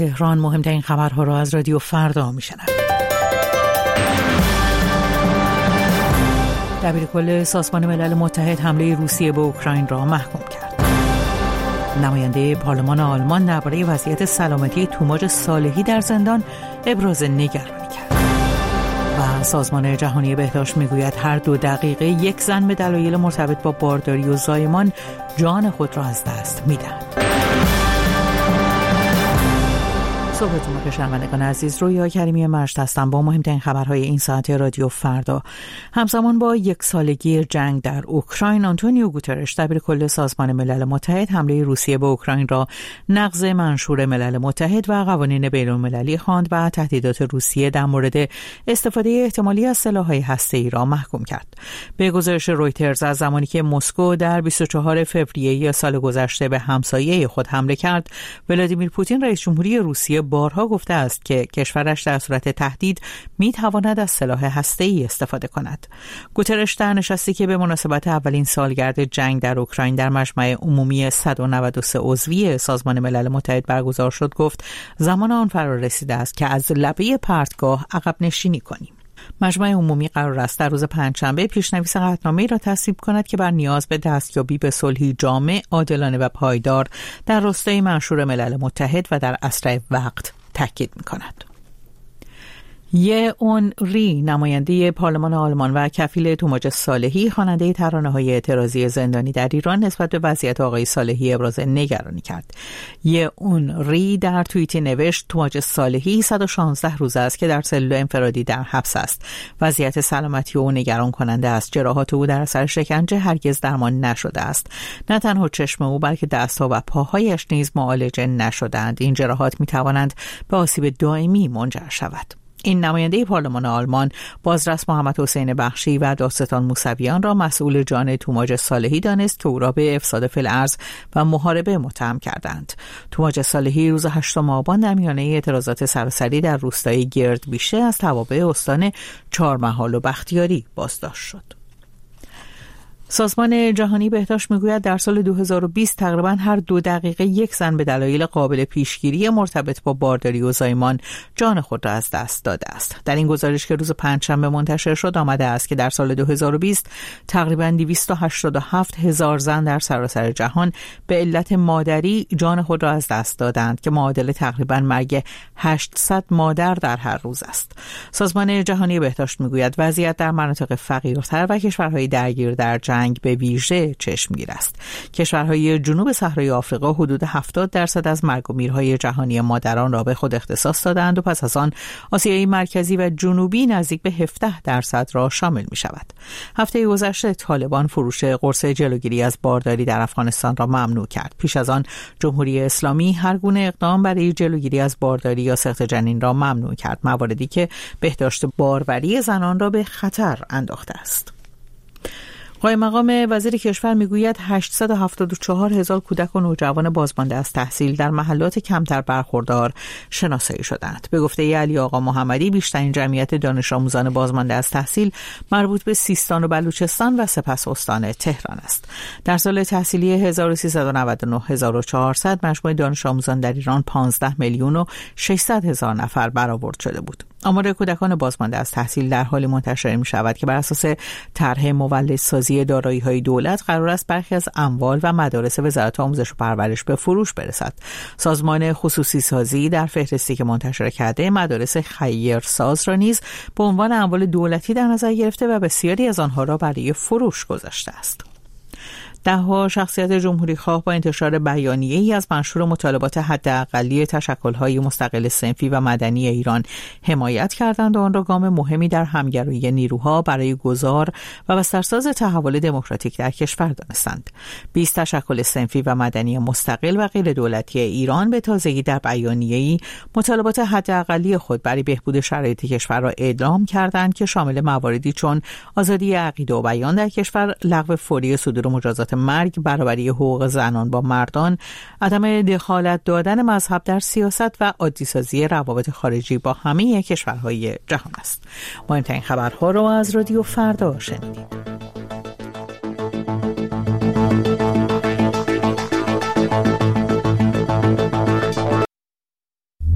تهران مهمترین خبرها را از رادیو فردا میشنوید. دبیرکل سازمان ملل متحد حمله روسیه به اوکراین را محکوم کرد. نماینده پارلمان آلمان درباره وضعیت سلامتی توماج صالحی در زندان ابراز نگرانی کرد. و سازمان جهانی بهداشت میگوید هر 2 دقیقه یک زن به دلایل مرتبط با بارداری و زایمان جان خود را از دست میدهد. صبحتون بخیر شنوندگان عزیز، رویا کریمی مشت هستم با مهمترین خبرهای این ساعت رادیو فردا. همزمان با 1 سالگی جنگ در اوکراین، آنتونیو گوترش دبیرکل سازمان ملل متحد حمله روسیه به اوکراین را نقض منشور ملل متحد و قوانین بین‌المللی خواند و تهدیدات روسیه در مورد استفاده احتمالی از سلاح‌های هسته‌ای را محکوم کرد. به گزارش رویترز، از زمانی که مسکو در 24 فوریه سال گذشته به همسایه خود حمله کرد، ولادیمیر پوتین رئیس جمهوری روسیه بارها گفته است که کشورش در صورت تهدید می‌تواند از سلاح هسته‌ای استفاده کند. گوترش در نشستی که به مناسبت اولین سالگرد جنگ در اوکراین در مجمع عمومی 193 عضوی سازمان ملل متحد برگزار شد گفت زمان آن فرا رسیده است که از لبه پرتگاه عقب نشینی کنیم. مجمع عمومی قرار است در روز پنجشنبه پیشنویس قطعنامه‌ای را تصویب کند که بر نیاز به دستیابی به صلحی جامع، عادلانه و پایدار در راستای منشور ملل متحد و در اسرع وقت تاکید می‌کند. یه اون ری، نماینده پارلمان آلمان و کفیل توماج صالحی، خواننده ترانه‌های اعتراضی زندانی در ایران، نسبت به وضعیت آقای صالحی ابراز نگرانی کرد. یه اون ری در توییتی نوشت توماج صالحی 116 روز است که در سلول انفرادی در حبس است. وضعیت سلامتی او نگران کننده است. جراحات او در اثر شکنجه هرگز درمان نشده است. نه تنها چشم او بلکه دست‌ها و پاهایش نیز معالجه نشده‌اند. این جراحات می‌توانند به آسیب دائمی منجر شود. این نماینده پارلمان آلمان بازرس محمد حسین بخشی و دادستان موسویان را مسئول جان توماج صالحی دانست که او را به افساد فی‌الارض و محاربه متهم کردند. توماج صالحی روز 8 آبان در میانه اعتراضات سراسری در روستای گردبیشه از توابع استان چهارمحال و بختیاری بازداشت شد. سازمان جهانی بهداشت میگوید در سال 2020 تقریباً هر 2 دقیقه یک زن به دلایل قابل پیشگیری مرتبط با بارداری و زایمان جان خود را از دست داده است. در این گزارش که روز پنجشنبه منتشر شد آمده است که در سال 2020 تقریباً 287,000 زن در سراسر جهان به علت مادری جان خود را از دست دادند که معادل تقریباً مرگ 800 مادر در هر روز است. سازمان جهانی بهداشت میگوید وضعیت در مناطق فقیرتر و کشورهای درگیر در جنگ به ویژه چشمگیر است. کشورهای جنوب صحرای آفریقا حدود 70% از مرگ و میرهای جهانی مادران را به خود اختصاص دادند و پس از آن آسیای مرکزی و جنوبی نزدیک به 17% را شامل می شود. هفته گذشته طالبان فروش قرص جلوگیری از بارداری در افغانستان را ممنوع کرد. پیش از آن جمهوری اسلامی هر گونه اقدام برای جلوگیری از بارداری یا سقط جنین را ممنوع کرد، مواردی که بهداشت باروری زنان را به خطر انداخته است. قائم مقام وزیر کشور میگوید 874,000 کودک و نوجوان بازمانده از تحصیل در محلات کمتر برخوردار شناسایی شدند. به گفته علی آقا محمدی بیشترین جمعیت دانش آموزان بازمانده از تحصیل مربوط به سیستان و بلوچستان و سپس استان تهران است. در سال تحصیلی 1399-1400 مجموع دانش آموزان در ایران 15,600,000 نفر برآورد شده بود. آمار کودکان بازمانده از تحصیل در حالی منتشر می شود که بر اساس طرح مولدسازی دارایی‌های دولت قرار است برخی از اموال و مدارس وزارت آموزش و پرورش به فروش برسد. سازمان خصوصی سازی در فهرستی که منتشر کرده مدارس خیرساز را نیز به عنوان اموال دولتی در نظر گرفته و بسیاری از آنها را برای فروش گذاشته است. ده‌ها شخصیت جمهوری‌خواه با انتشار بیانیه‌ای از منشور مطالبات حداقلی تشکل‌های مستقل صنفی و مدنی ایران حمایت کردند و آن را گام مهمی در همگرایی نیروها برای گذار و بسترساز تحول دموکراتیک در کشور دانستند. 20 تشکل صنفی و مدنی مستقل و غیر دولتی ایران به تازگی در بیانیه‌ای مطالبات حداقلی خود برای بهبود شرایط کشور را اعلام کردند که شامل مواردی چون آزادی عقیده و بیان در کشور، لغو فوری صدور مجازات مرگ، برابری حقوق زنان با مردان، عدم دخالت دادن مذهب در سیاست و عادی‌سازی روابط خارجی با همه کشورهای جهان است. مهمترین خبرها را از رادیو فردا شنیدید.